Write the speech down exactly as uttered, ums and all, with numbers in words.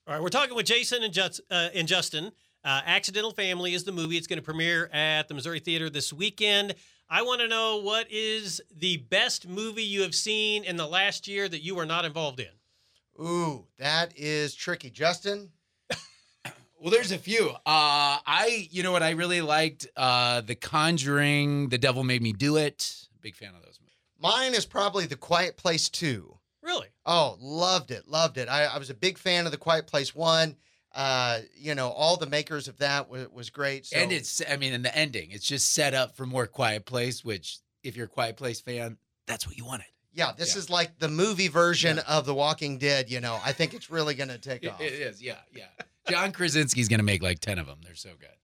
All right, we're talking with Jason and, Just, uh, and Justin. Uh, Accidental Family is the movie. It's going to premiere at the Missouri Theater this weekend. I want to know, what is the best movie you have seen in the last year that you were not involved in? Ooh, that is tricky. Justin? Well, there's a few. Uh, I, you know what, I really liked uh, The Conjuring, The Devil Made Me Do It. Big fan of those movies. Mine is probably The Quiet Place two. Really? Oh, loved it, loved it. I, I was a big fan of The Quiet Place one. Uh, you know, all the makers of that was, was great. So. And it's, I mean, in the ending, it's just set up for more Quiet Place, which, if you're a Quiet Place fan, that's what you wanted. Yeah, this Yeah. is like the movie version Yeah. of The Walking Dead, you know. I think it's really going to take It, off. it is, yeah, yeah. John Krasinski's going to make like ten of them. They're so good.